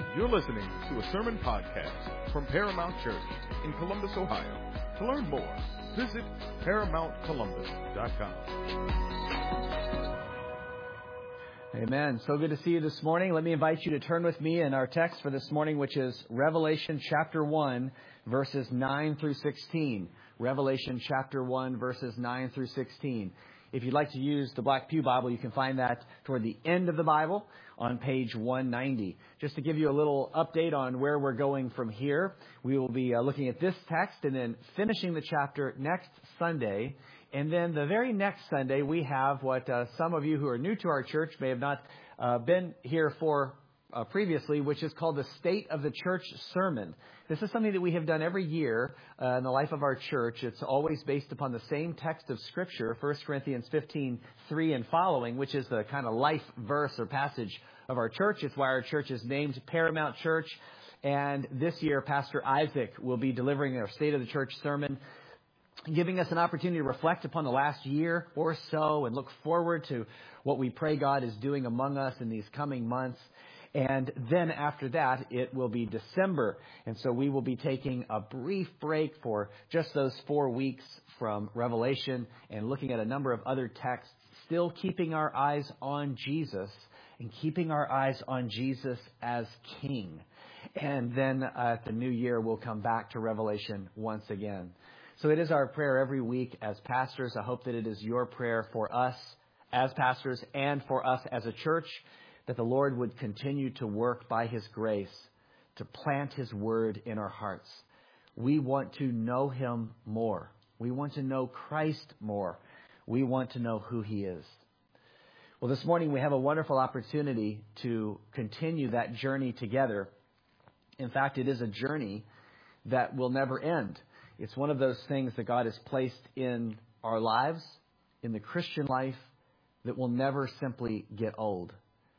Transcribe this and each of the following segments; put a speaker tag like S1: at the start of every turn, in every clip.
S1: You're listening to a sermon podcast from Paramount Church in Columbus, Ohio. To learn more, visit ParamountColumbus.com.
S2: Amen. So good to see you this morning. Let me invite you to turn with me in our text for this morning, which is Revelation chapter 1, verses 9 through 16. Revelation chapter 1, verses 9 through 16. If you'd like to use the Black Pew Bible, you can find that toward the end of the Bible on page 190. Just to give you a little update on where we're going from here, we will be looking at this text and then finishing the chapter next Sunday. And then the very next Sunday, we have what some of you who are new to our church may have not been here for previously, which is called the State of the Church Sermon. This is something that we have done every year in the life of our church. It's always based upon the same text of Scripture, 1 Corinthians 15:3 and following, which is the kind of life verse or passage of our church. It's why our church is named Paramount Church. And this year, Pastor Isaac will be delivering our State of the Church sermon, giving us an opportunity to reflect upon the last year or so and look forward to what we pray God is doing among us in these coming months. And then after that, it will be December. And so we will be taking a brief break for just those 4 weeks from Revelation and looking at a number of other texts, still keeping our eyes on Jesus and keeping our eyes on Jesus as King. And then at the new year, we'll come back to Revelation once again. So it is our prayer every week as pastors. I hope that it is your prayer for us as pastors and for us as a church, that the Lord would continue to work by His grace to plant His word in our hearts. We want to know Him more. We want to know Christ more. We want to know who He is. Well, this morning we have a wonderful opportunity to continue that journey together. In fact, it is a journey that will never end. It's one of those things that God has placed in our lives, in the Christian life, that will never simply get old.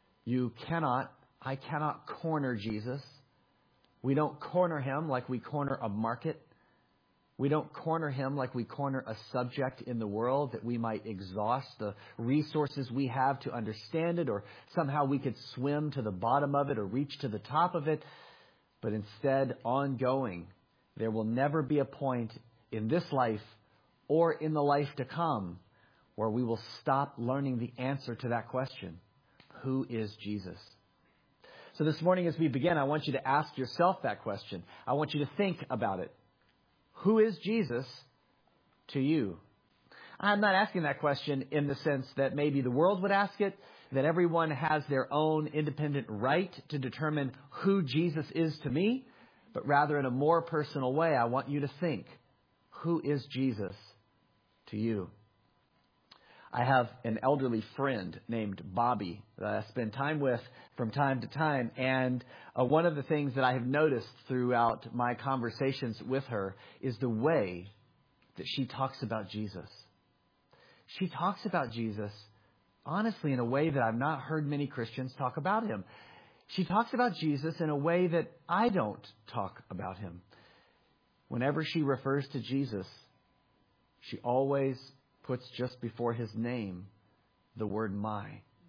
S2: I cannot corner Jesus. We don't corner Him like we corner a market. We don't corner Him like we corner a subject in the world that we might exhaust the resources we have to understand it, or somehow we could swim to the bottom of it or reach to the top of it. But instead, ongoing, there will never be a point in this life or in the life to come where we will stop learning the answer to that question. Who is Jesus? So this morning as we begin, I want you to ask yourself that question. I want you to think about it. Who is Jesus to you? I'm not asking that question in the sense that maybe the world would ask it, that everyone has their own independent right to determine who Jesus is to me, but rather in a more personal way, I want you to think, who is Jesus to you? I have an elderly friend named Bobby that I spend time with from time to time. And one of the things that I have noticed throughout my conversations with her is the way that she talks about Jesus. She talks about Jesus, honestly, in a way that I've not heard many Christians talk about Him. She talks about Jesus in a way that I don't talk about Him. Whenever she refers to Jesus, she always puts just before His name the word my.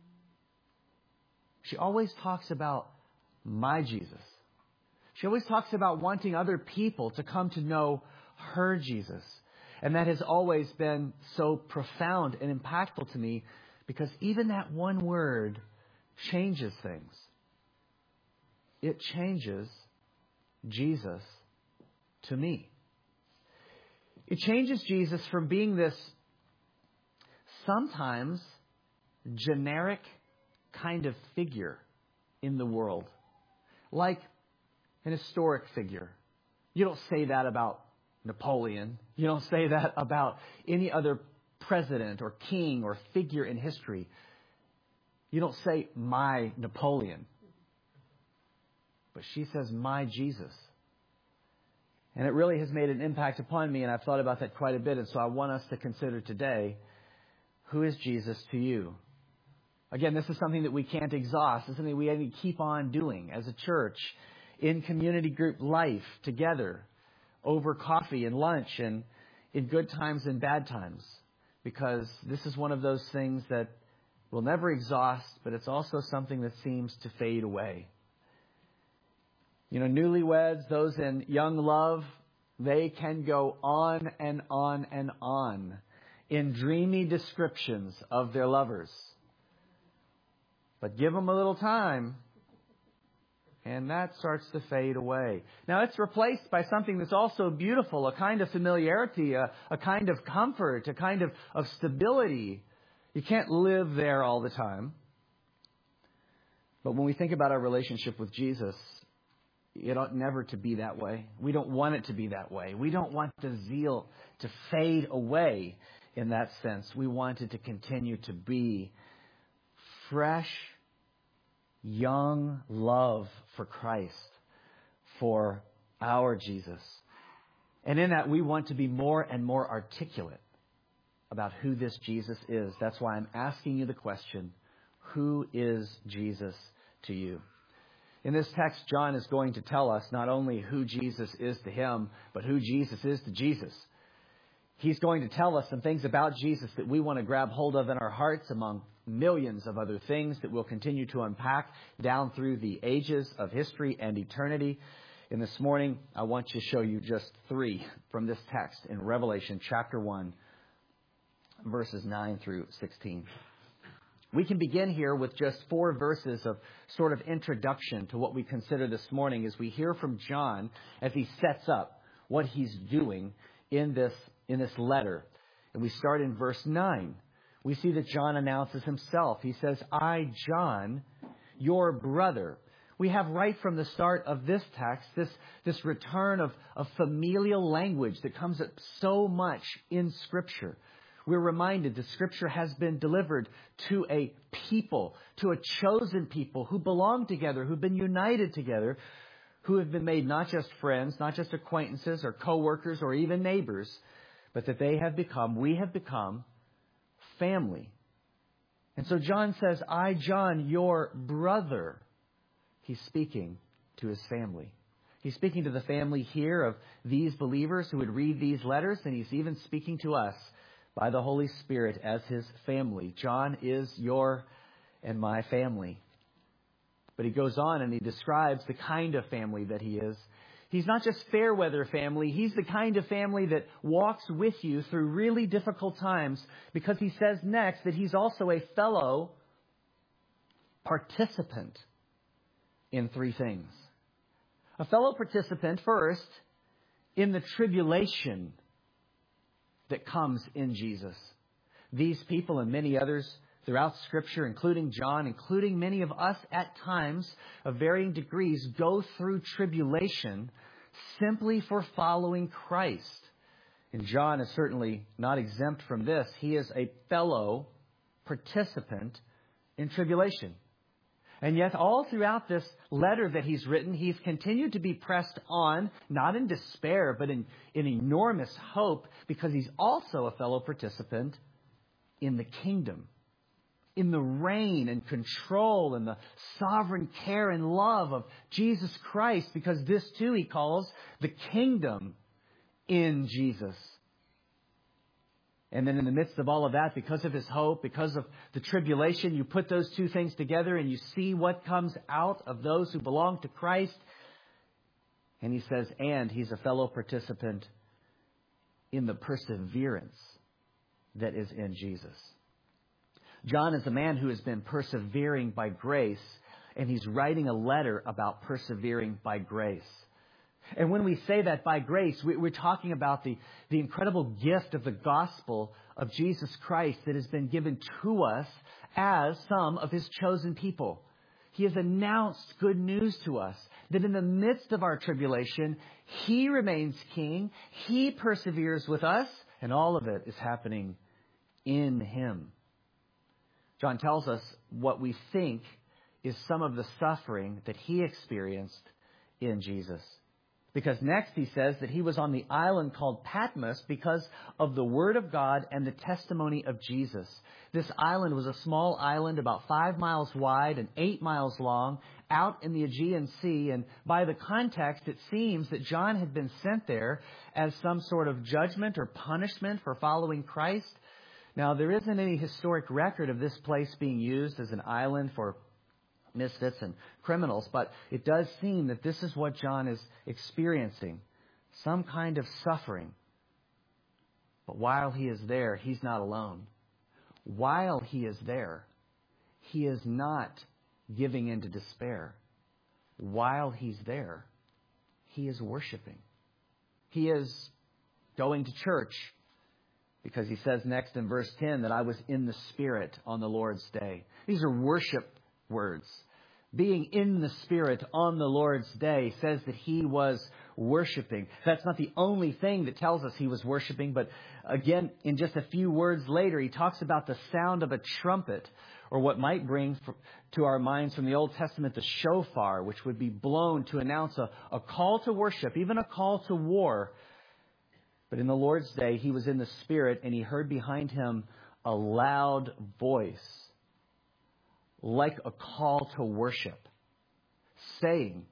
S2: She always talks about my Jesus. She always talks about wanting other people to come to know her Jesus. And that has always been so profound and impactful to me, because even that one word changes things. It changes Jesus to me. It changes Jesus from being this sometimes generic kind of figure in the world, like an historic figure. You don't say that about Napoleon. You don't say that about any other president or king or figure in history. You don't say my Napoleon. But she says my Jesus. And it really has made an impact upon me, and I've thought about that quite a bit. And so I want us to consider today, who is Jesus to you? Again, this is something that we can't exhaust. It's something we need to keep on doing as a church, in community group life, together, over coffee and lunch, and in good times and bad times. Because this is one of those things that we'll never exhaust, but it's also something that seems to fade away. Newlyweds, those in young love, they can go on and on and on in dreamy descriptions of their lovers. But give them a little time, and that starts to fade away. Now, it's replaced by something that's also beautiful, a kind of familiarity, a kind of comfort, a kind of stability. You can't live there all the time. But when we think about our relationship with Jesus, it ought never to be that way. We don't want it to be that way. We don't want the zeal to fade away in that sense. We want it to continue to be fresh, young love for Christ, for our Jesus. And in that, we want to be more and more articulate about who this Jesus is. That's why I'm asking you the question, who is Jesus to you? In this text, John is going to tell us not only who Jesus is to him, but who Jesus is to Jesus. He's going to tell us some things about Jesus that we want to grab hold of in our hearts among millions of other things that we'll continue to unpack down through the ages of history and eternity. And this morning, I want to show you just 3 from this text in Revelation chapter 1, verses 9 through 16. We can begin here with just 4 verses of sort of introduction to what we consider this morning as we hear from John as he sets up what he's doing in this letter. And we start in verse 9. We see that John announces himself. He says, I, John, your brother. We have right from the start of this text, this return of familial language that comes up so much in Scripture. We're reminded that Scripture has been delivered to a people, to a chosen people who belong together, who've been united together, who have been made not just friends, not just acquaintances or co-workers or even neighbors, but that we have become family. And so John says, I, John, your brother. He's speaking to his family. He's speaking to the family here of these believers who would read these letters, and he's even speaking to us by the Holy Spirit as his family. John is your and my family. But he goes on and he describes the kind of family that he is. He's not just fair weather family. He's the kind of family that walks with you through really difficult times, because he says next that he's also a fellow participant in 3 things. A fellow participant, first, in the tribulation that comes in Jesus. These people and many others throughout Scripture, including John, including many of us at times of varying degrees, go through tribulation simply for following Christ. And John is certainly not exempt from this. He is a fellow participant in tribulation. And yet all throughout this letter that he's written, he's continued to be pressed on, not in despair, but in enormous hope, because he's also a fellow participant in the kingdom, in the reign and control and the sovereign care and love of Jesus Christ, because this too he calls the kingdom in Jesus. And then in the midst of all of that, because of his hope, because of the tribulation, you put those 2 things together and you see what comes out of those who belong to Christ. And he says, and he's a fellow participant in the perseverance that is in Jesus. John is a man who has been persevering by grace, and he's writing a letter about persevering by grace. And when we say that by grace, we're talking about the incredible gift of the gospel of Jesus Christ that has been given to us as some of his chosen people. He has announced good news to us that in the midst of our tribulation, he remains king, he perseveres with us, and all of it is happening in him. John tells us what we think is some of the suffering that he experienced in Jesus. Because next he says that he was on the island called Patmos because of the word of God and the testimony of Jesus. This island was a small island about 5 miles wide and 8 miles long out in the Aegean Sea. And by the context, it seems that John had been sent there as some sort of judgment or punishment for following Christ. Now, there isn't any historic record of this place being used as an island for misfits and criminals. But it does seem that this is what John is experiencing, some kind of suffering. But while he is there, he's not alone. While he is there, he is not giving in to despair. While he's there, he is worshiping. He is going to church because he says next in verse 10 that I was in the Spirit on the Lord's day. These are worship words. Being in the Spirit on the Lord's day says that he was worshiping. That's not the only thing that tells us he was worshiping, but again, in just a few words later, he talks about the sound of a trumpet, or what might bring to our minds from the Old Testament the shofar, which would be blown to announce a call to worship, even a call to war. But in the Lord's day, he was in the Spirit, and he heard behind him a loud voice, like a call to worship, saying,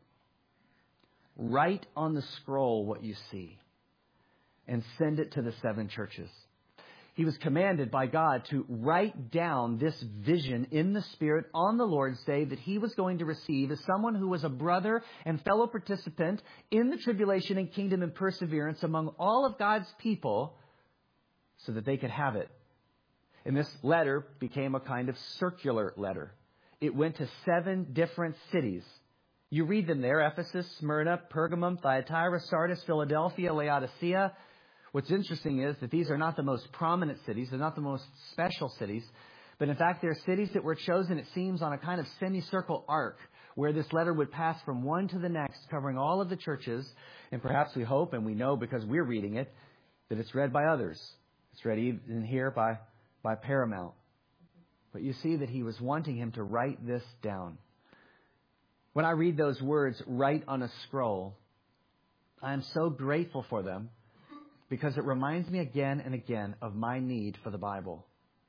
S2: write on the scroll what you see and send it to the 7 churches. He was commanded by God to write down this vision in the Spirit on the Lord's day that he was going to receive as someone who was a brother and fellow participant in the tribulation and kingdom and perseverance among all of God's people so that they could have it. And this letter became a kind of circular letter. It went to 7 different cities. You read them there: Ephesus, Smyrna, Pergamum, Thyatira, Sardis, Philadelphia, Laodicea. What's interesting is that these are not the most prominent cities. They're not the most special cities. But in fact, they're cities that were chosen, it seems, on a kind of semicircle arc where this letter would pass from one to the next, covering all of the churches. And perhaps we hope and we know because we're reading it that it's read by others. It's read even here by Paramount. But you see that he was wanting him to write this down. When I read those words, write on a scroll, I am so grateful for them because it reminds me again and again of my need for the Bible.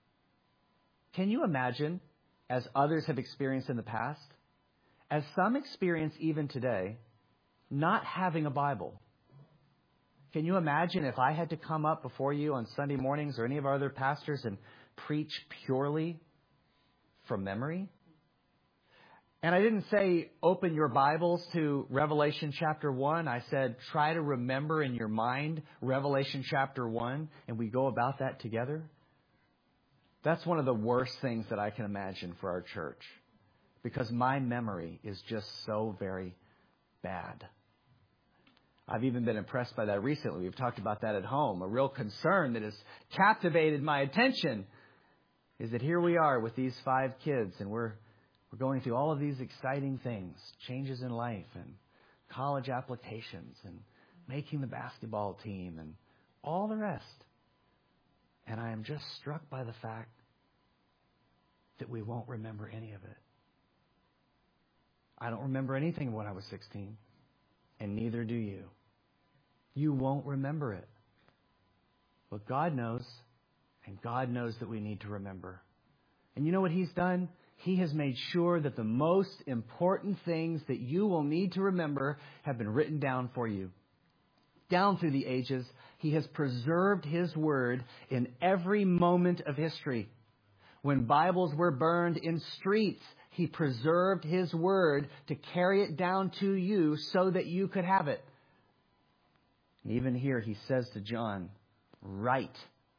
S2: Can you imagine, as others have experienced in the past, as some experience even today, not having a Bible? Can you imagine if I had to come up before you on Sunday mornings or any of our other pastors and preach purely from memory? And I didn't say open your Bibles to Revelation chapter 1. I said try to remember in your mind Revelation chapter 1, and we go about that together. That's one of the worst things that I can imagine for our church, because my memory is just so very bad. I've even been impressed by that recently. We've talked about that at home. A real concern that has captivated my attention is that here we are with these 5 kids, and we're going through all of these exciting things, changes in life and college applications and making the basketball team and all the rest. And I am just struck by the fact that we won't remember any of it. I don't remember anything when I was 16, and neither do you. You won't remember it. But God knows, and God knows that we need to remember. And you know what He's done? He has made sure that the most important things that you will need to remember have been written down for you. Down through the ages, He has preserved His Word in every moment of history. When Bibles were burned in streets, He preserved His Word to carry it down to you so that you could have it. And even here He says to John, write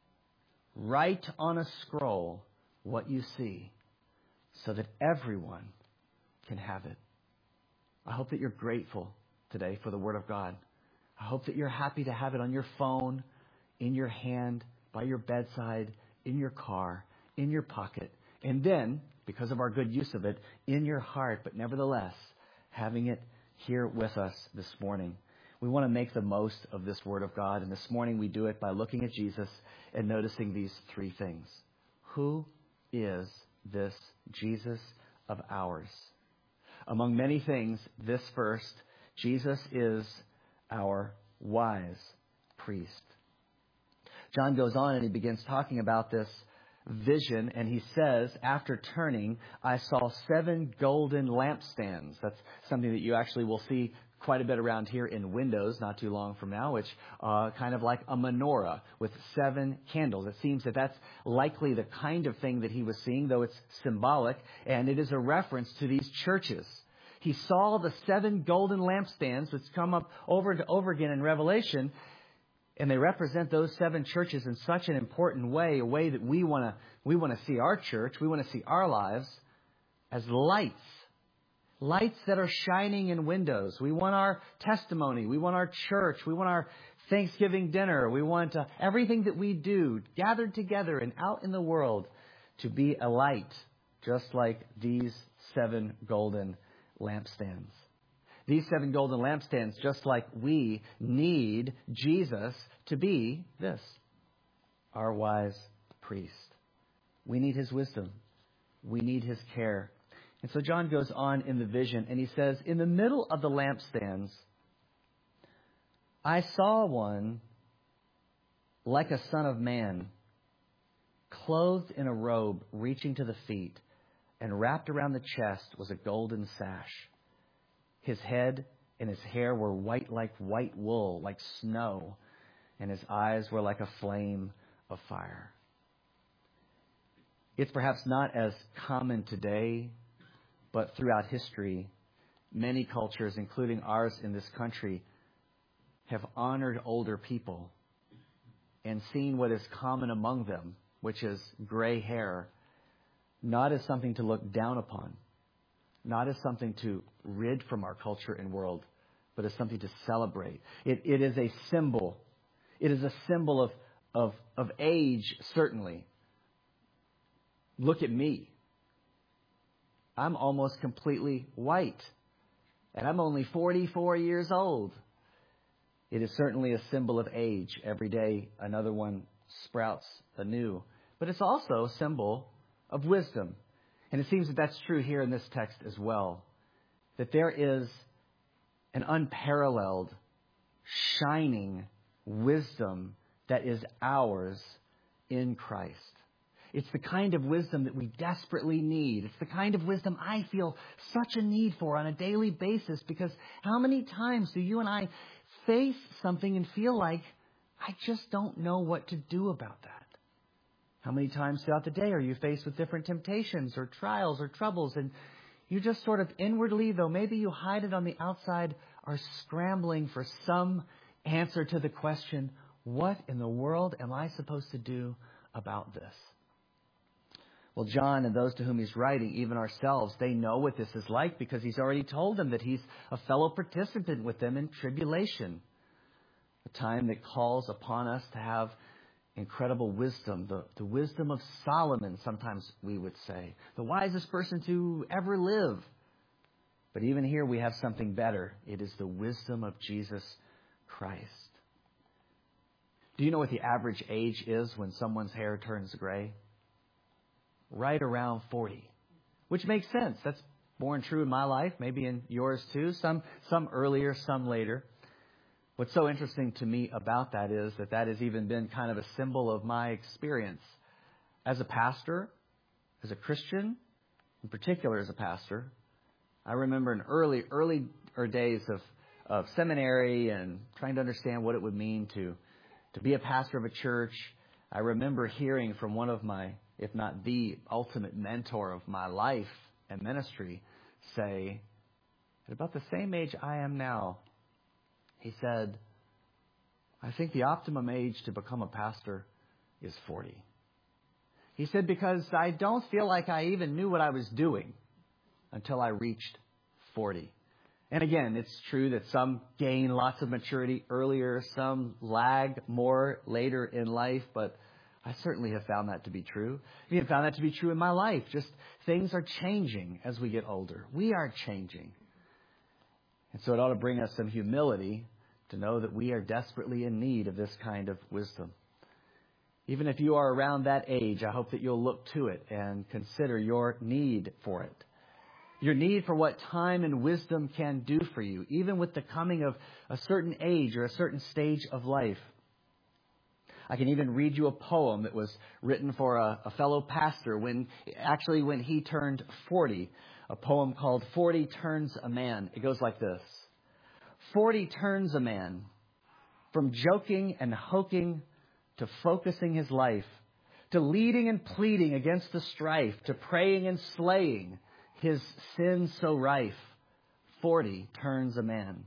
S2: on a scroll what you see, so that everyone can have it. I hope that you're grateful today for the Word of God. I hope that you're happy to have it on your phone, in your hand, by your bedside, in your car, in your pocket, and then, because of our good use of it, in your heart, but nevertheless, having it here with us this morning. We want to make the most of this Word of God, and this morning we do it by looking at Jesus and noticing these 3 things. Who is this Jesus of ours? Among many things, this first, Jesus is our wise priest. John goes on and he begins talking about this vision, and he says, after turning, I saw 7 golden lampstands. That's something that you actually will see quite a bit around here in windows not too long from now, which kind of like a menorah with 7 candles. It seems that that's likely the kind of thing that he was seeing, though it's symbolic, and it is a reference to these churches. He saw the 7 golden lampstands, which come up over and over again in Revelation, and they represent those 7 churches in such an important way, a way that we want to see our church, we want to see our lives as lights. Lights that are shining in windows. We want our testimony. We want our church. We want our Thanksgiving dinner. We want everything that we do gathered together and out in the world to be a light, just like these 7 golden lampstands. These 7 golden lampstands, just like we need Jesus to be this, our wise priest. We need his wisdom. We need his care. And so John goes on in the vision and he says, in the middle of the lampstands, I saw one like a son of man, clothed in a robe reaching to the feet, and wrapped around the chest was a golden sash. His head and his hair were white like white wool, like snow, and his eyes were like a flame of fire. It's perhaps not as common today, but throughout history, many cultures, including ours in this country, have honored older people and seen what is common among them, which is gray hair, not as something to look down upon, not as something to rid from our culture and world, but as something to celebrate. It is a symbol. It is a symbol of age, certainly. Look at me. I'm almost completely white, and I'm only 44 years old. It is certainly a symbol of age. Every day, another one sprouts anew. But it's also a symbol of wisdom. And it seems that that's true here in this text as well. That there is an unparalleled, shining wisdom that is ours in Christ. It's the kind of wisdom that we desperately need. It's the kind of wisdom I feel such a need for on a daily basis, because how many times do you and I face something and feel like, I just don't know what to do about that? How many times throughout the day are you faced with different temptations or trials or troubles, and you just sort of inwardly, though maybe you hide it on the outside, are scrambling for some answer to the question, what in the world am I supposed to do about this? Well, John and those to whom he's writing, even ourselves, they know what this is like because he's already told them that he's a fellow participant with them in tribulation, a time that calls upon us to have incredible wisdom, the wisdom of Solomon, sometimes we would say, the wisest person to ever live. But even here we have something better. It is the wisdom of Jesus Christ. Do you know what the average age is when someone's hair turns gray? Right around 40, which makes sense. That's born true in my life, maybe in yours too, some earlier, some later. What's so interesting to me about that is that has even been kind of a symbol of my experience as a pastor, as a Christian, in particular as a pastor. I remember in early days of seminary and trying to understand what it would mean to be a pastor of a church. I remember hearing from one of my, if not the ultimate mentor of my life and ministry, say, at about the same age I am now, he said, I think the optimum age to become a pastor is 40. He said, because I don't feel like I even knew what I was doing until I reached 40. And again, it's true that some gain lots of maturity earlier, some lag more later in life, but I certainly have found that to be true. I have found that to be true in my life. Just things are changing as we get older. We are changing. And so it ought to bring us some humility to know that we are desperately in need of this kind of wisdom. Even if you are around that age, I hope that you'll look to it and consider your need for it. Your need for what time and wisdom can do for you, even with the coming of a certain age or a certain stage of life. I can even read you a poem that was written for a fellow pastor when he turned 40. A poem called 40 Turns a Man. It goes like this. 40 turns a man from joking and hoking to focusing his life, to leading and pleading against the strife, to praying and slaying his sins so rife. 40 turns a man.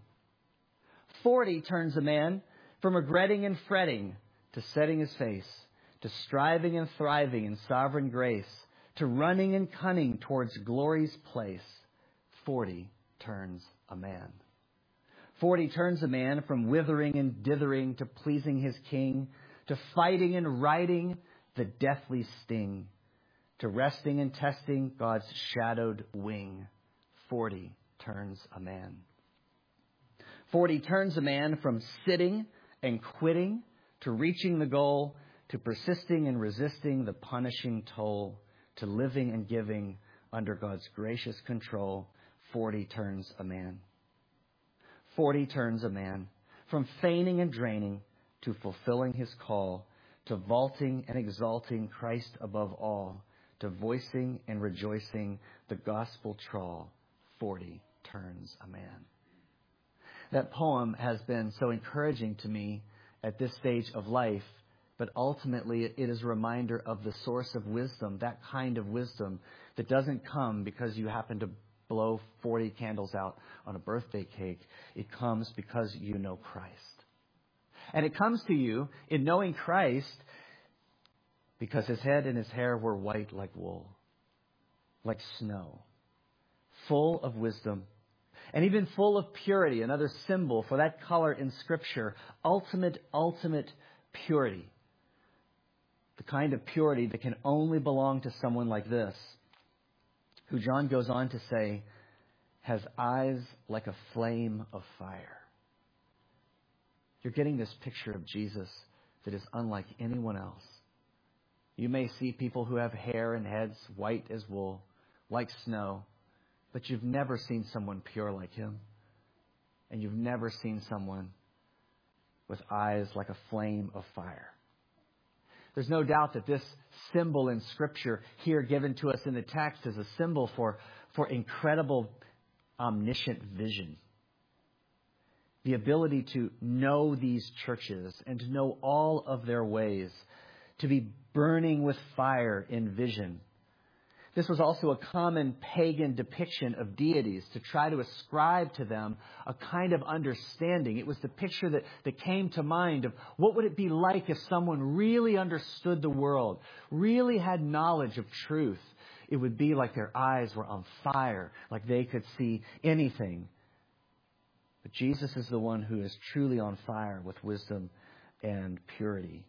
S2: 40 turns a man from regretting and fretting to setting his face, to striving and thriving in sovereign grace, to running and cunning towards glory's place. 40 turns a man. 40 turns a man from withering and dithering to pleasing his king, to fighting and riding the deathly sting, to resting and testing God's shadowed wing. 40 turns a man. 40 turns a man from sitting and quitting to reaching the goal, to persisting and resisting the punishing toll, to living and giving under God's gracious control. 40 turns a man. 40 turns a man from feigning and draining to fulfilling his call, to vaulting and exalting Christ above all, to voicing and rejoicing the gospel trawl. 40 turns a man. That poem has been so encouraging to me at this stage of life, but ultimately it is a reminder of the source of wisdom, that kind of wisdom that doesn't come because you happen to blow 40 candles out on a birthday cake. It comes because you know Christ. And it comes to you in knowing Christ because his head and his hair were white like wool, like snow, full of wisdom, and even full of purity, another symbol for that color in Scripture, ultimate purity. The kind of purity that can only belong to someone like this, who John goes on to say, has eyes like a flame of fire. You're getting this picture of Jesus that is unlike anyone else. You may see people who have hair and heads white as wool, like snow, but you've never seen someone pure like him. And you've never seen someone with eyes like a flame of fire. There's no doubt that this symbol in Scripture here given to us in the text is a symbol for incredible omniscient vision. The ability to know these churches and to know all of their ways, to be burning with fire in vision. This was also a common pagan depiction of deities, to try to ascribe to them a kind of understanding. It was the picture that came to mind of what would it be like if someone really understood the world, really had knowledge of truth. It would be like their eyes were on fire, like they could see anything. But Jesus is the one who is truly on fire with wisdom and purity.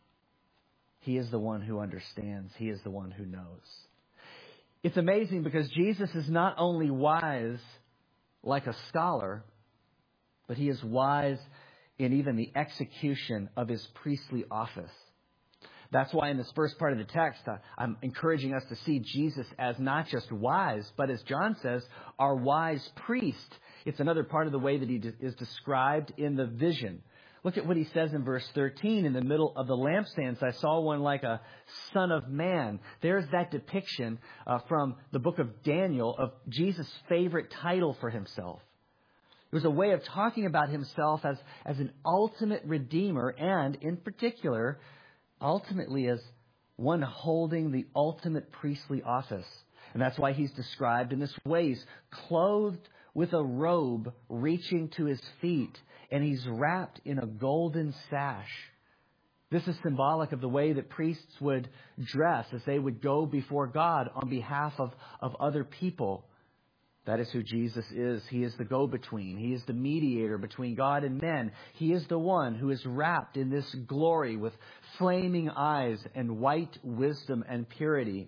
S2: He is the one who understands. He is the one who knows. It's amazing because Jesus is not only wise like a scholar, but he is wise in even the execution of his priestly office. That's why in this first part of the text, I'm encouraging us to see Jesus as not just wise, but as John says, our wise priest. It's another part of the way that he is described in the vision. Look at what he says in verse 13. In the middle of the lampstands, I saw one like a son of man. There's that depiction from the book of Daniel of Jesus' favorite title for himself. It was a way of talking about himself as an ultimate redeemer and, in particular, ultimately as one holding the ultimate priestly office. And that's why he's described in this way. He's clothed with a robe reaching to his feet, and he's wrapped in a golden sash. This is symbolic of the way that priests would dress as they would go before God on behalf of other people. That is who Jesus is. He is the go-between. He is the mediator between God and men. He is the one who is wrapped in this glory with flaming eyes and white wisdom and purity.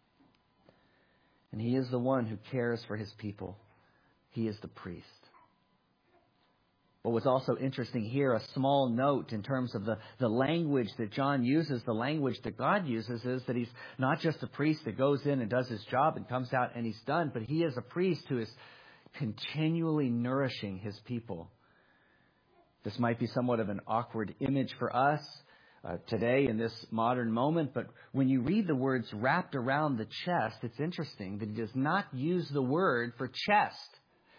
S2: And he is the one who cares for his people. He is the priest. But what's also interesting here, a small note in terms of the language that John uses, the language that God uses, is that he's not just a priest that goes in and does his job and comes out and he's done, but he is a priest who is continually nourishing his people. This might be somewhat of an awkward image for us today in this modern moment, but when you read the words wrapped around the chest, it's interesting that he does not use the word for chest.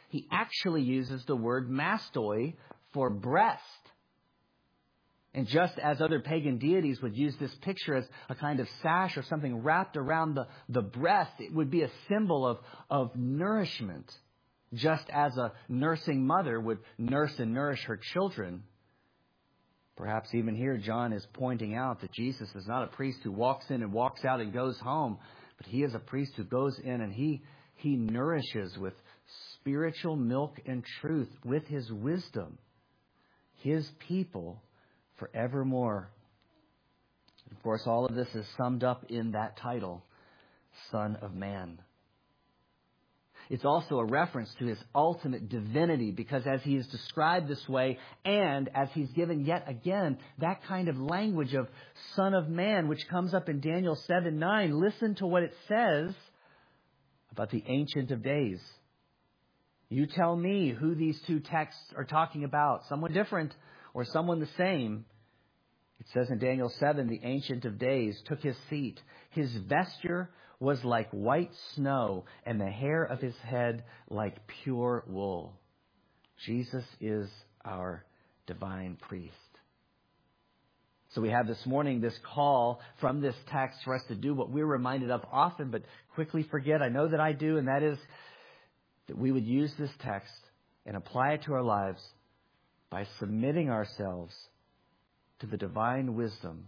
S2: he actually uses the word mastoi for breast. And just as other pagan deities would use this picture as a kind of sash or something wrapped around the breast, it would be a symbol of nourishment. Just as a nursing mother would nurse and nourish her children. Perhaps even here John is pointing out that Jesus is not a priest who walks in and walks out and goes home, but he is a priest who goes in and he nourishes with spiritual milk and truth, with his wisdom, his people forevermore. Of course, all of this is summed up in that title, Son of Man. It's also a reference to his ultimate divinity, because as he is described this way, and as he's given yet again that kind of language of Son of Man, which comes up in Daniel 7:9, listen to what it says about the Ancient of Days. You tell me who these two texts are talking about, someone different or someone the same. It says in Daniel 7, the Ancient of Days took his seat. His vesture was like white snow, and the hair of his head like pure wool. Jesus is our divine priest. So we have this morning this call from this text for us to do what we're reminded of often, but quickly forget. I know that I do, and that is that we would use this text and apply it to our lives by submitting ourselves to the divine wisdom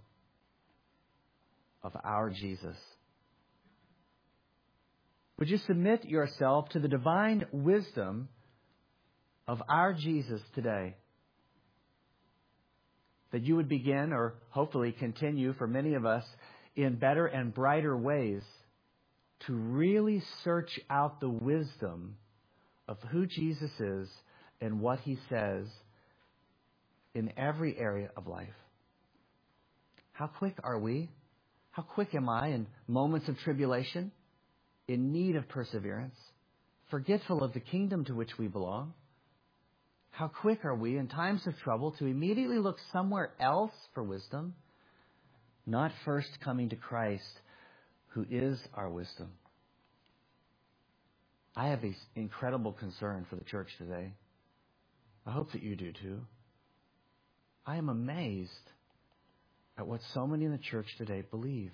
S2: of our Jesus. Would you submit yourself to the divine wisdom of our Jesus today? That you would begin, or hopefully continue for many of us, in better and brighter ways to really search out the wisdom of who Jesus is and what he says in every area of life. How quick are we? How quick am I in moments of tribulation, in need of perseverance, forgetful of the kingdom to which we belong? How quick are we in times of trouble to immediately look somewhere else for wisdom, not first coming to Christ, who is our wisdom? I have an incredible concern for the church today. I hope that you do too. I am amazed at what so many in the church today believe.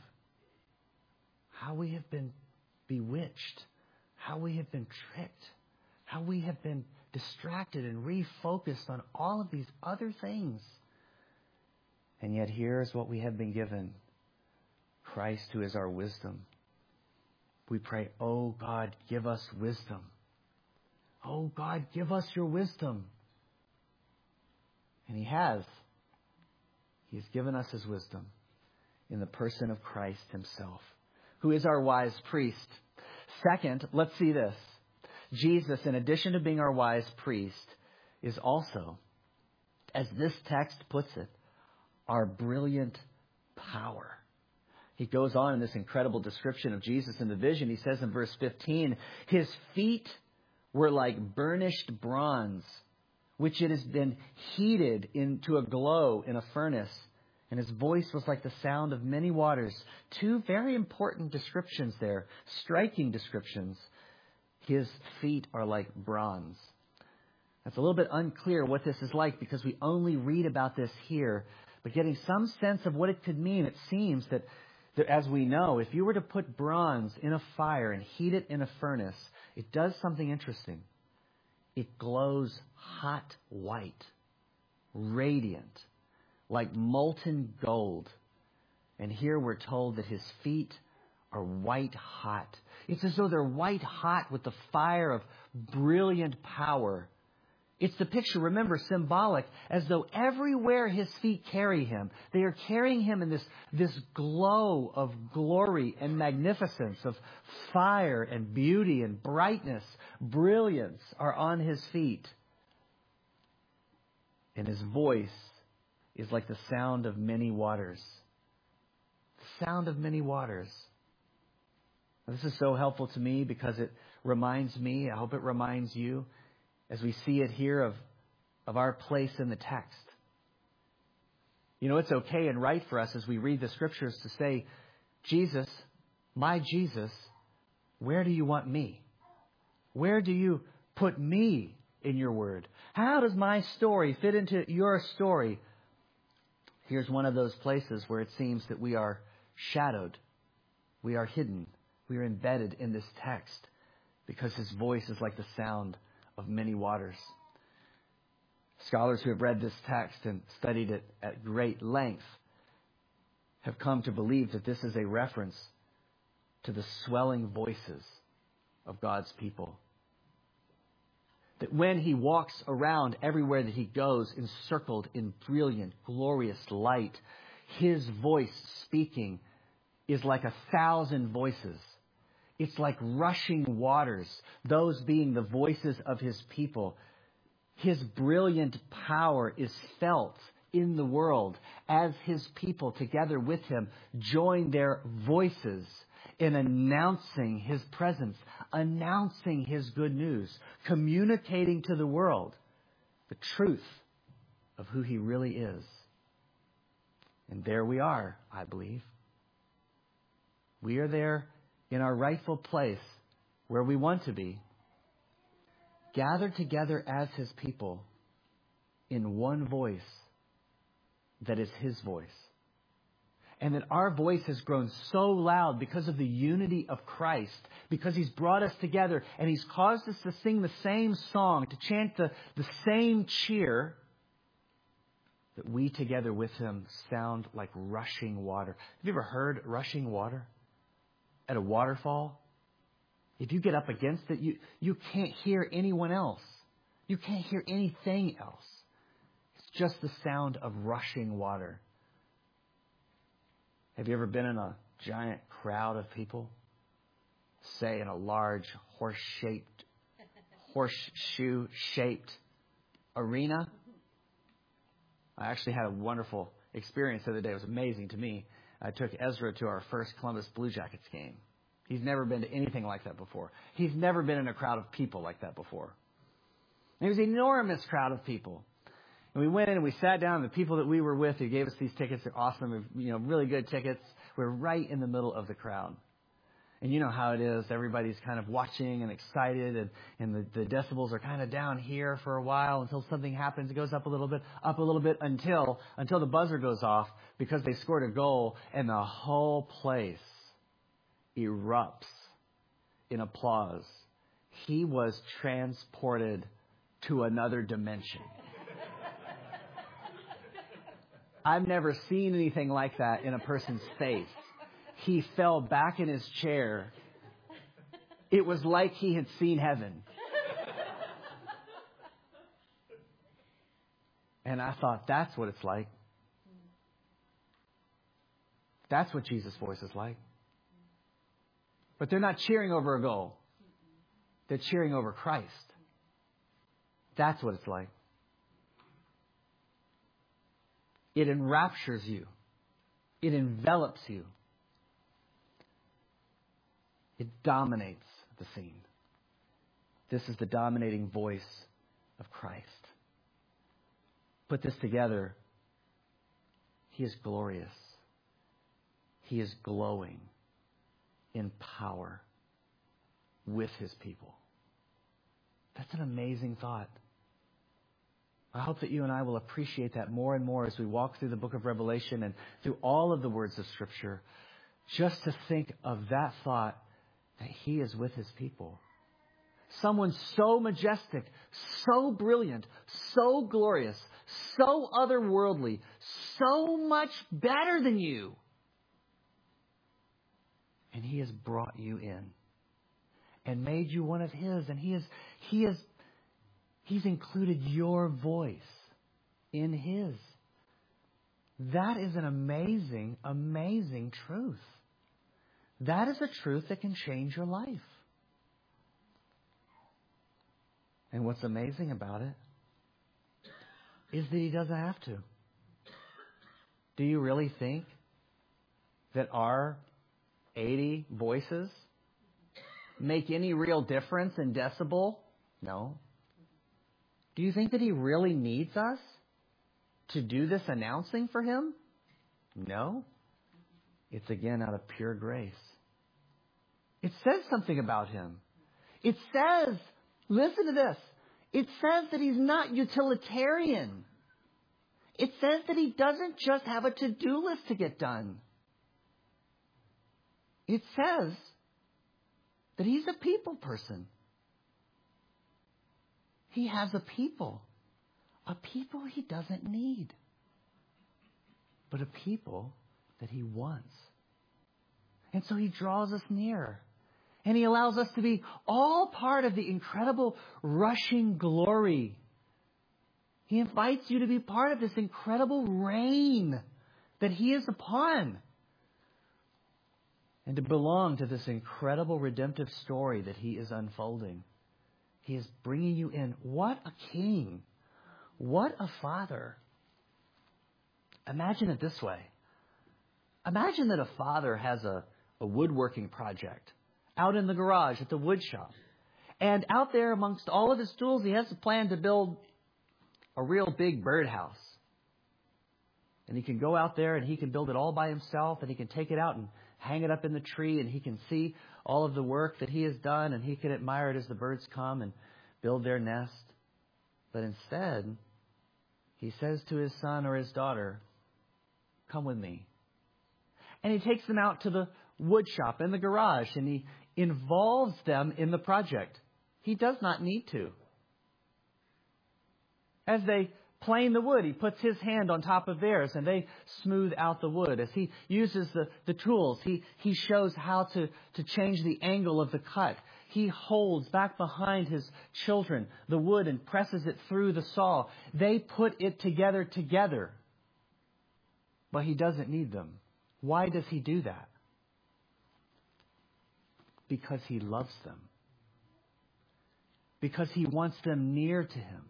S2: How we have been bewitched, how we have been tricked, how we have been distracted and refocused on all of these other things. And yet here is what we have been given. Christ, who is our wisdom. We pray, oh God, give us wisdom. Oh God, give us your wisdom. And he has. He has given us his wisdom in the person of Christ himself, who is our wise priest. Second, let's see this. Jesus, in addition to being our wise priest, is also, as this text puts it, our brilliant power. He goes on in this incredible description of Jesus in the vision. He says in verse 15, his feet were like burnished bronze, which it has been heated into a glow in a furnace. And his voice was like the sound of many waters. Two very important descriptions there, striking descriptions. His feet are like bronze. It's a little bit unclear what this is like because we only read about this here. But getting some sense of what it could mean, it seems that as we know, if you were to put bronze in a fire and heat it in a furnace, it does something interesting. It glows hot white, radiant, like molten gold. And here we're told that his feet are white hot. It's as though they're white hot with the fire of brilliant power. It's the picture, remember, symbolic, as though everywhere his feet carry him, they are carrying him in this glow of glory and magnificence, of fire and beauty and brightness. Brilliance are on his feet. And his voice is like the sound of many waters. The sound of many waters. This is so helpful to me because it reminds me, I hope it reminds you, as we see it here, of our place in the text. You know, it's okay and right for us as we read the scriptures to say, Jesus, my Jesus, where do you want me? Where do you Put me in your word. How does my story fit into your story? Here's one of those places where it seems that we are shadowed. We are hidden. We are embedded in this text because his voice is like the sound of many waters. Scholars who have read this text and studied it at great length have come to believe that this is a reference to the swelling voices of God's people. That when he walks around everywhere that he goes, encircled in brilliant, glorious light, his voice speaking is like 1,000 voices. It's like rushing waters, those being the voices of his people. His brilliant power is felt in the world as his people together with him join their voices in announcing his presence, announcing his good news, communicating to the world the truth of who he really is. And there we are, I believe. We are there in our rightful place where we want to be, gathered together as his people in one voice that is his voice. And that our voice has grown so loud because of the unity of Christ, because he's brought us together and he's caused us to sing the same song, to chant the same cheer, that we together with him sound like rushing water. Have you ever heard rushing water at a waterfall? If you get up against it, you can't hear anyone else. You can't hear anything else. It's just the sound of rushing water. Have you ever been in a giant crowd of people? Say in a large horseshoe-shaped arena? I actually had a wonderful experience the other day. It was amazing to me. I took Ezra to our first Columbus Blue Jackets game. He's never been to anything like that before. He's never been in a crowd of people like that before. And it was an enormous crowd of people. And we went in and we sat down, and the people that we were with who gave us these tickets, they're awesome, really good tickets. We're right in the middle of the crowd. And you know how it is. Everybody's kind of watching and excited, and the decibels are kind of down here for a while until something happens. It goes up a little bit until the buzzer goes off because they scored a goal, and the whole place erupts in applause. He was transported to another dimension. I've never seen anything like that in a person's face. He fell back in his chair. It was like he had seen heaven. And I thought, that's what it's like. That's what Jesus' voice is like. But they're not cheering over a goal. They're cheering over Christ. That's what it's like. It enraptures you. It envelops you. It dominates the scene. This is the dominating voice of Christ. Put this together. He is glorious. He is glowing in power with his people. That's an amazing thought. I hope that you and I will appreciate that more and more as we walk through the book of Revelation and through all of the words of Scripture. Just to think of that thought, that he is with his people. Someone so majestic, so brilliant, so glorious, so otherworldly, so much better than you. And he has brought you in and made you one of his. And he's included your voice in his. That is an amazing, amazing truth. That is a truth that can change your life. And what's amazing about it is that he doesn't have to. Do you really think that our 80 voices make any real difference in decibel? No. Do you think that he really needs us to do this announcing for him? No. It's again out of pure grace. It says something about him. It says Listen to this. It says that he's not utilitarian. It says that he doesn't just have a to-do list to get done. It says that he's a people person. He has a people he doesn't need, but a people that he wants. And so he draws us near. And he allows us to be all part of the incredible rushing glory. He invites you to be part of this incredible reign that he is upon. And to belong to this incredible redemptive story that he is unfolding. He is bringing you in. What a king. What a father. Imagine it this way. Imagine that a father has a woodworking project out in the garage at the wood shop. And out there amongst all of his tools, he has a plan to build a real big birdhouse. And he can go out there and he can build it all by himself, and he can take it out and hang it up in the tree, and he can see all of the work that he has done, and he can admire it as the birds come and build their nest. But instead, he says to his son or his daughter, "Come with me." And he takes them out to the wood shop in the garage, and he involves them in the project. He does not need to. As they plane the wood, he puts his hand on top of theirs, and they smooth out the wood. As he uses the tools, he shows how to change the angle of the cut. He holds back behind his children the wood and presses it through the saw. They put it together. But he doesn't need them. Why does he do that? Because he loves them. Because he wants them near to him.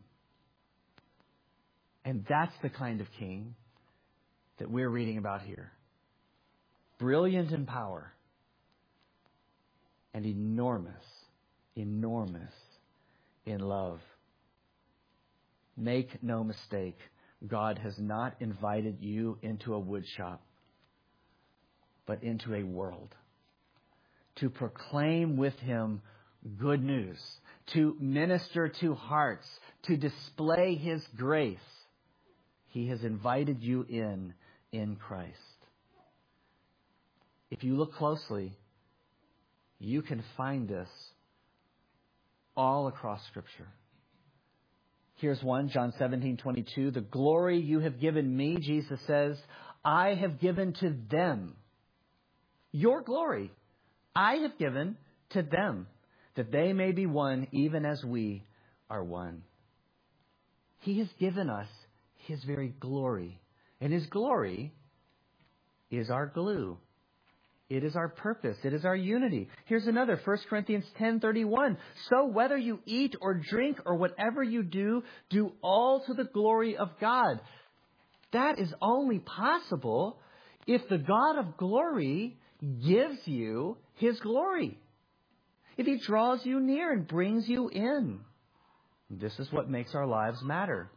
S2: And that's the kind of king that we're reading about here. Brilliant in power. And enormous in love. Make no mistake, God has not invited you into a wood shop, but into a world. To proclaim with him good news. To minister to hearts. To display his grace. He has invited you in Christ. If you look closely, you can find this all across Scripture. Here's one, John 17:22. The glory you have given me, Jesus says, I have given to them. Your glory I have given to them, that they may be one even as we are one. He has given us his very glory. And his glory is our glue. It is our purpose. It is our unity. Here's another, 1 Corinthians 10:31. So whether you eat or drink or whatever you do, do all to the glory of God. That is only possible if the God of glory gives you his glory. If he draws you near and brings you in. This is what makes our lives matter.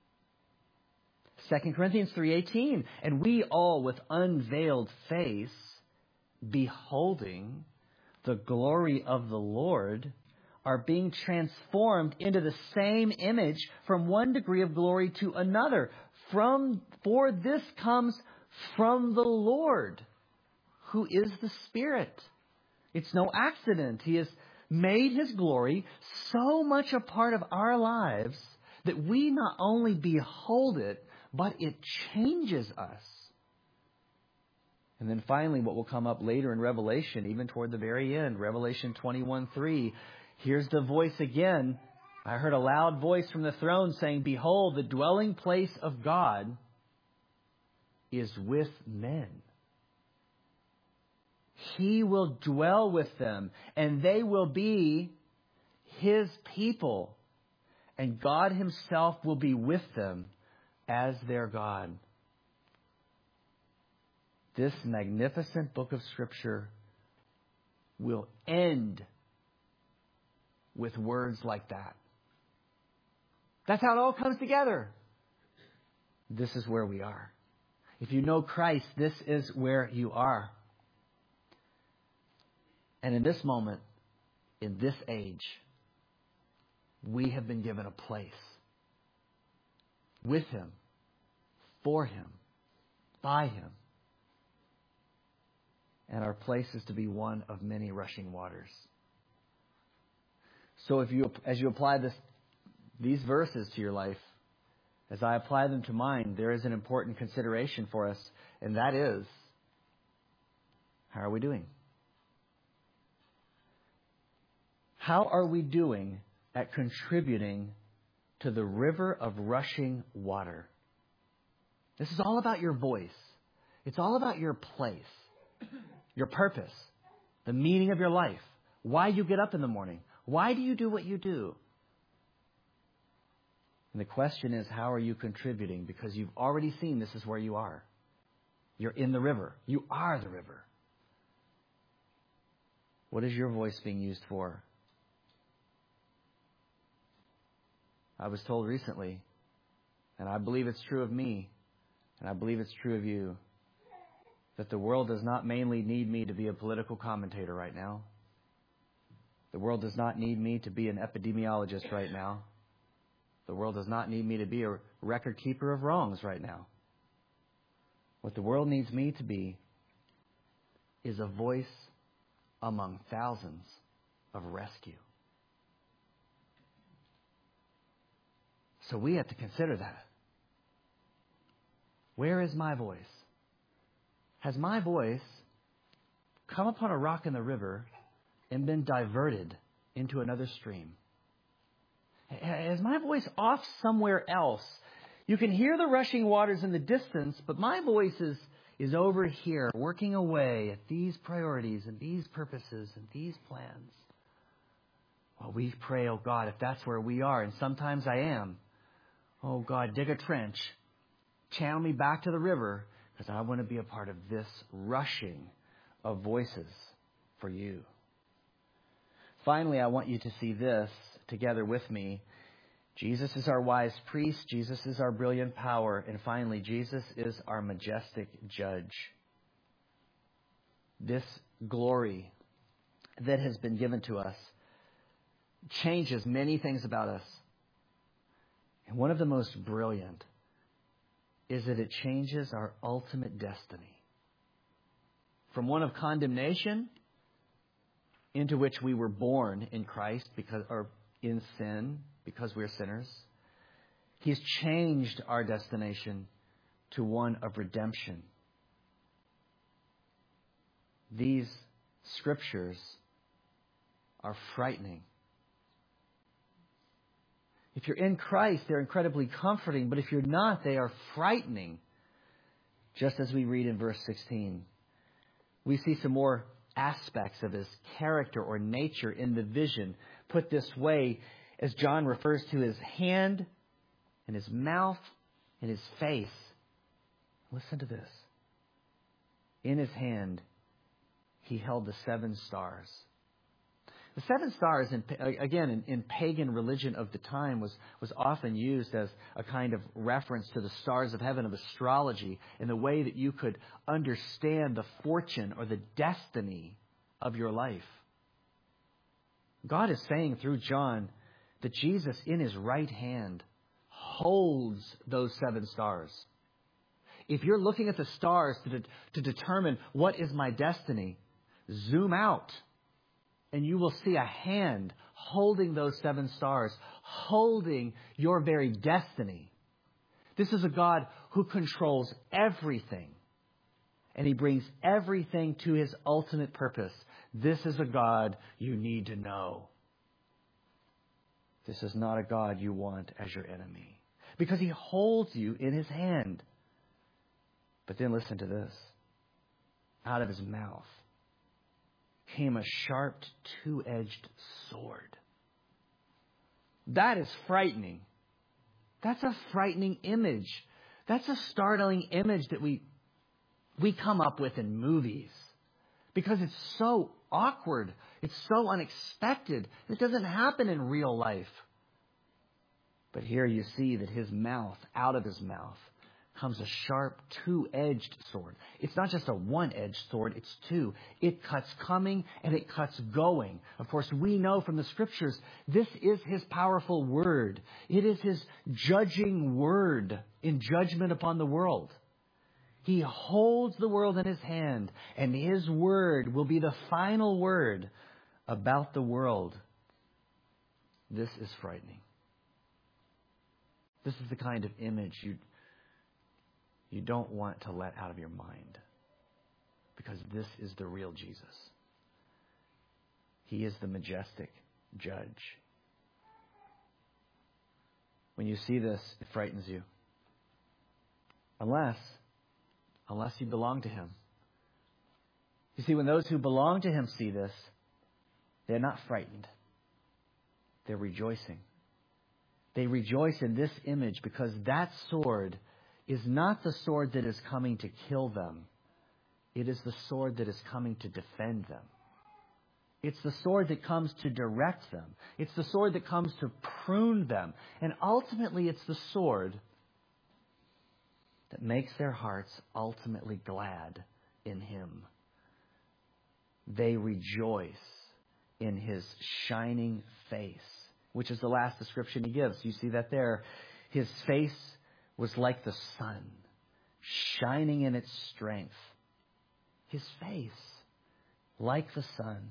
S2: 2 Corinthians 3:18. And we all with unveiled face, beholding the glory of the Lord, are being transformed into the same image from one degree of glory to another. For this comes from the Lord, who is the Spirit. It's no accident. He has made his glory so much a part of our lives that we not only behold it, but it changes us. And then finally, what will come up later in Revelation, even toward the very end, Revelation 21:3, here's the voice again. I heard a loud voice from the throne saying, behold, the dwelling place of God is with men. He will dwell with them, and they will be his people. And God himself will be with them as their God. This magnificent book of Scripture will end with words like that. That's how it all comes together. This is where we are. If you know Christ, this is where you are. And in this moment, in this age, we have been given a place with Him, for Him, by Him. And our place is to be one of many rushing waters. So as you apply these verses to your life, as I apply them to mine, there is an important consideration for us, and that is, how are we doing? How are we doing at contributing to the river of rushing water? This is all about your voice. It's all about your place, your purpose, the meaning of your life, why you get up in the morning. Why do you do what you do? And the question is, how are you contributing? Because you've already seen this is where you are. You're in the river. You are the river. What is your voice being used for? I was told recently, and I believe it's true of me, and I believe it's true of you, that the world does not mainly need me to be a political commentator right now. The world does not need me to be an epidemiologist right now. The world does not need me to be a record keeper of wrongs right now. What the world needs me to be is a voice among thousands of rescue. So we have to consider that. Where is my voice? Has my voice come upon a rock in the river and been diverted into another stream? Has my voice off somewhere else? You can hear the rushing waters in the distance, but my voice is over here, working away at these priorities and these purposes and these plans. Well, we pray, oh God, if that's where we are, and sometimes I am, oh God, dig a trench, channel me back to the river, because I want to be a part of this rushing of voices for you. Finally, I want you to see this together with me. Jesus is our wise priest. Jesus is our brilliant power. And finally, Jesus is our majestic judge. This glory that has been given to us changes many things about us. And one of the most brilliant is that it changes our ultimate destiny. From one of condemnation, into which we were born in Christ or in sin because we're sinners, He's changed our destination to one of redemption. These scriptures are frightening. If you're in Christ, they're incredibly comforting, but if you're not, they are frightening. Just as we read in verse 16. We see some more aspects of His character or nature in the vision. Put this way, as John refers to His hand and His mouth and His face. Listen to this. In His hand, He held the 7 stars. The 7 stars, in pagan religion of the time, was often used as a kind of reference to the stars of heaven, of astrology, in the way that you could understand the fortune or the destiny of your life. God is saying through John that Jesus, in His right hand, holds those 7 stars. If you're looking at the stars to determine what is my destiny, zoom out. And you will see a hand holding those 7 stars, holding your very destiny. This is a God who controls everything. And He brings everything to His ultimate purpose. This is a God you need to know. This is not a God you want as your enemy. Because He holds you in His hand. But then listen to this. Out of His mouth came a sharp, 2-edged sword. That is frightening. That's a frightening image. That's a startling image that we come up with in movies. Because it's so awkward. It's so unexpected. It doesn't happen in real life. But here you see that His mouth, out of His mouth, comes a sharp, two-edged sword. It's not just a one-edged sword, it's two. It cuts coming and it cuts going. Of course, we know from the Scriptures, this is His powerful word. It is His judging word in judgment upon the world. He holds the world in His hand, and His word will be the final word about the world. This is frightening. This is the kind of image you don't want to let out of your mind, because this is the real Jesus. He is the majestic judge. When you see this, it frightens you. Unless you belong to Him. You see, when those who belong to Him see this, they're not frightened. They're rejoicing. They rejoice in this image because that sword is not the sword that is coming to kill them. It is the sword that is coming to defend them. It's the sword that comes to direct them. It's the sword that comes to prune them. And ultimately, it's the sword that makes their hearts ultimately glad in Him. They rejoice in His shining face, which is the last description He gives. You see that there. His face was like the sun, shining in its strength. His face, like the sun.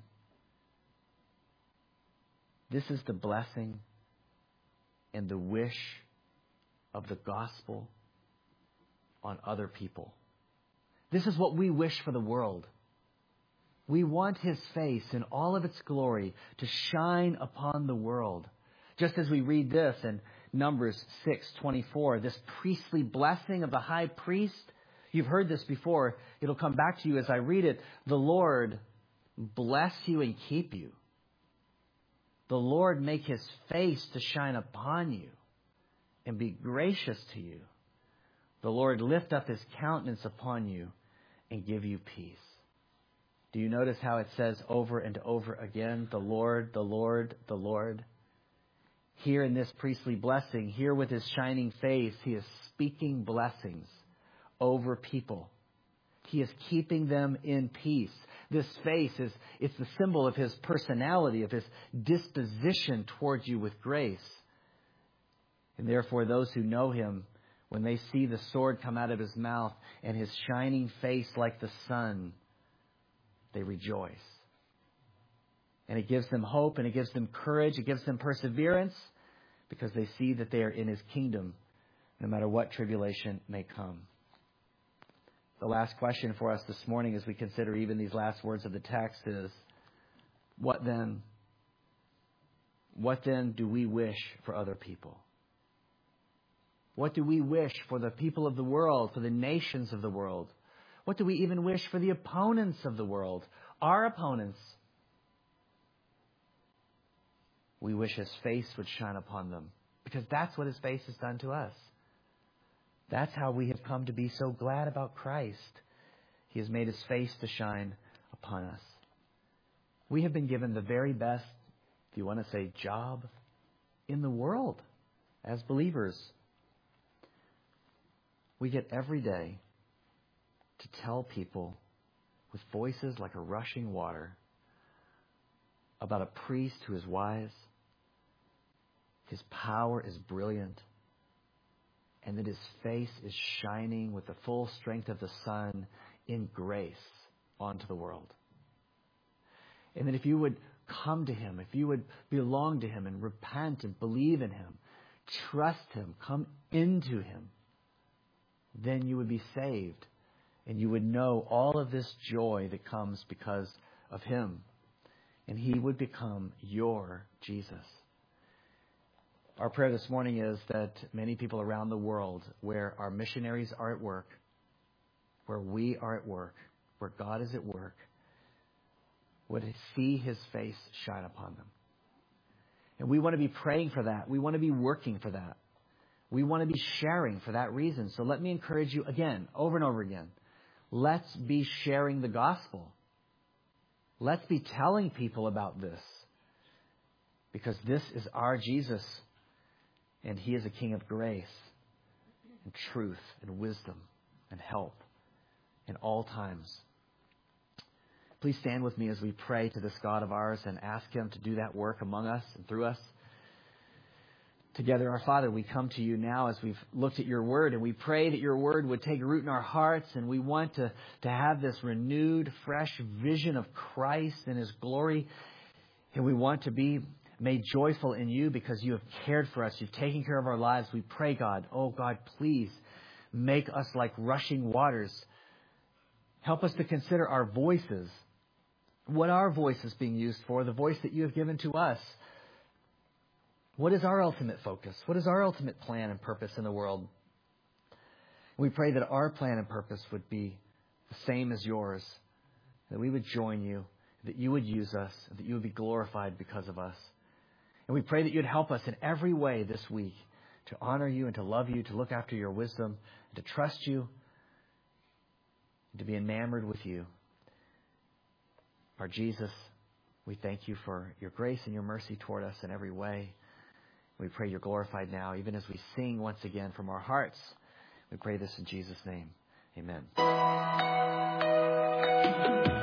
S2: This is the blessing and the wish of the gospel on other people. This is what we wish for the world. We want His face in all of its glory to shine upon the world. Just as we read this in Numbers 6:24, this priestly blessing of the high priest. You've heard this before. It'll come back to you as I read it. The Lord bless you and keep you. The Lord make His face to shine upon you and be gracious to you. The Lord lift up His countenance upon you and give you peace. Do you notice how it says over and over again, the Lord, the Lord, the Lord? Here in this priestly blessing, here with His shining face, He is speaking blessings over people. He is keeping them in peace. This face it's the symbol of His personality, of His disposition towards you with grace. And therefore, those who know Him, when they see the sword come out of His mouth and His shining face like the sun, they rejoice. And it gives them hope, and it gives them courage, it gives them perseverance, because they see that they are in His kingdom, no matter what tribulation may come. The last question for us this morning as we consider even these last words of the text is, what then? What then do we wish for other people? What do we wish for the people of the world, for the nations of the world? What do we even wish for the opponents of the world? Our opponents. We wish His face would shine upon them, because that's what His face has done to us. That's how we have come to be so glad about Christ. He has made His face to shine upon us. We have been given the very best, if you want to say, job in the world as believers. We get every day to tell people with voices like a rushing water about a priest who is wise, His power is brilliant, and that His face is shining with the full strength of the sun in grace onto the world. And that if you would come to Him, if you would belong to Him and repent and believe in Him, trust Him, come into Him, then you would be saved, and you would know all of this joy that comes because of Him. And He would become your Jesus. Our prayer this morning is that many people around the world, where our missionaries are at work, where we are at work, where God is at work, would see His face shine upon them. And we want to be praying for that. We want to be working for that. We want to be sharing for that reason. So let me encourage you again, over and over again. Let's be sharing the gospel. Let's be telling people about this. Because this is our Jesus. And He is a King of grace. and truth and wisdom and help in all times. Please stand with me as we pray to this God of ours and ask Him to do that work among us and through us. Together, our Father, we come to you now as we've looked at your word, and we pray that your word would take root in our hearts, and we want to have this renewed, fresh vision of Christ and His glory, and we want to be made joyful in you because you have cared for us. You've taken care of our lives. We pray, God, oh God, please make us like rushing waters. Help us to consider our voices. What our voice is being used for, the voice that you have given to us. What is our ultimate focus? What is our ultimate plan and purpose in the world? We pray that our plan and purpose would be the same as yours, that we would join you, that you would use us, and that you would be glorified because of us. And we pray that you'd help us in every way this week to honor you and to love you, to look after your wisdom, and to trust you, and to be enamored with you. Our Jesus, we thank you for your grace and your mercy toward us in every way. We pray you're glorified now, even as we sing once again from our hearts. We pray this in Jesus' name. Amen.